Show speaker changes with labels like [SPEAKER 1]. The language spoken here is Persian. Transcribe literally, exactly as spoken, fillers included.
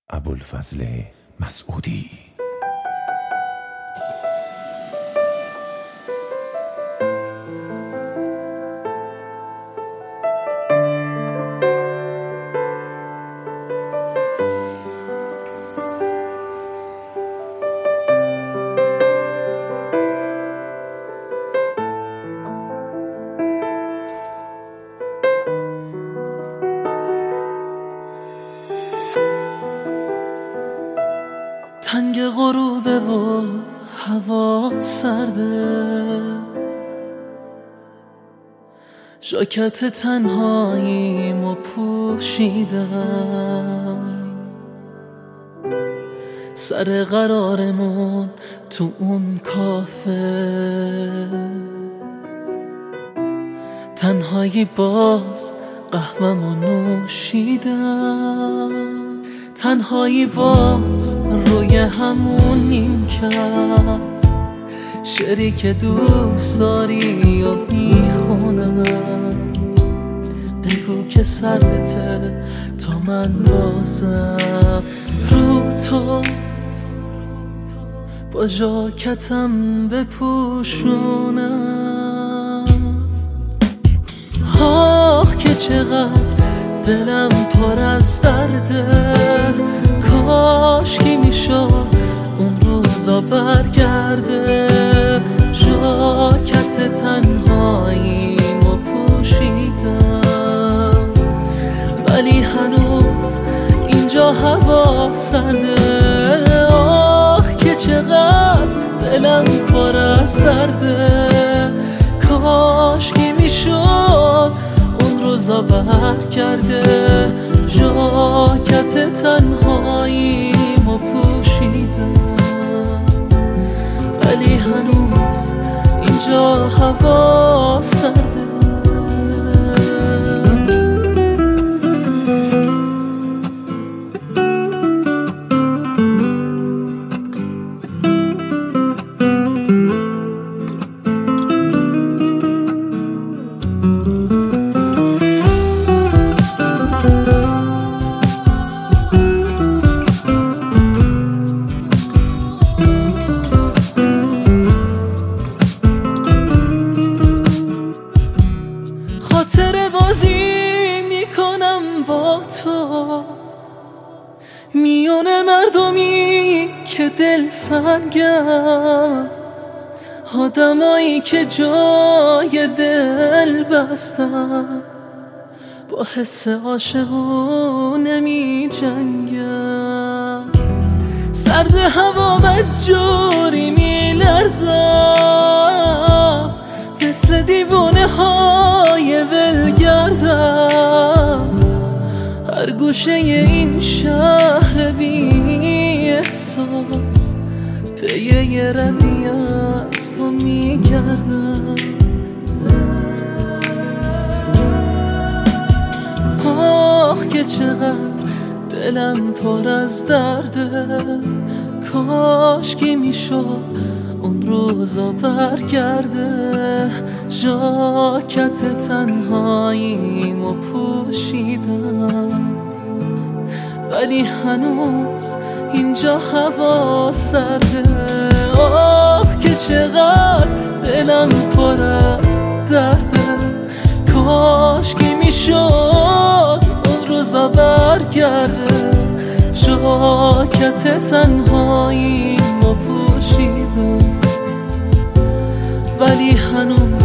[SPEAKER 1] ابوالفضل مسعودی.
[SPEAKER 2] تنگ غروبه و هوا سرده، ژاکت تنهاییمو پوشیدم، سر قرارمون تو اون کافه، تنهایی باز قهوه‌مو نوشیدم، تنهایی باز روی همون نیمکت، شعری که دوست داری و میخونم، بگو که سردته تا من بازم رو تو با ژاکتم بپوشونم. آخ که چقدر دلم پر از درده، کاشکی میشد اون روزا برگرده، ژاکت تنهاییمو پوشیدم، ولی هنوز اینجا هوا سرده. آخ که چقدر دلم پر از درده، کاشکی میشد روزا برگرده، ژاکت تنهاییمو پوشیدم، ولی هنوز اینجا هوا سرده. خاطر بازی میکنم با تو میون مردمی که دل سنگم، آدمایی که جای دل بستم، با حس عاشقونه می جنگم، سرد هوا بدجوری می لرزم، مثل دیوونه های ولگردم، هر گوشه این شهر بی احساس پیه یه ردی از تو میگردم. آخ که چقدر دلم پر از درده، کاشکی میشد اون روزا برگرده، ژاکت تنهاییمو پوشیدم، ولی هنوز اینجا هوا سرده. آخ که چقدر دلم پر از درده، کاشکی میشد اون روزا برگرده، ژاکت تنهاییمو پوشیدم، ولی هنوز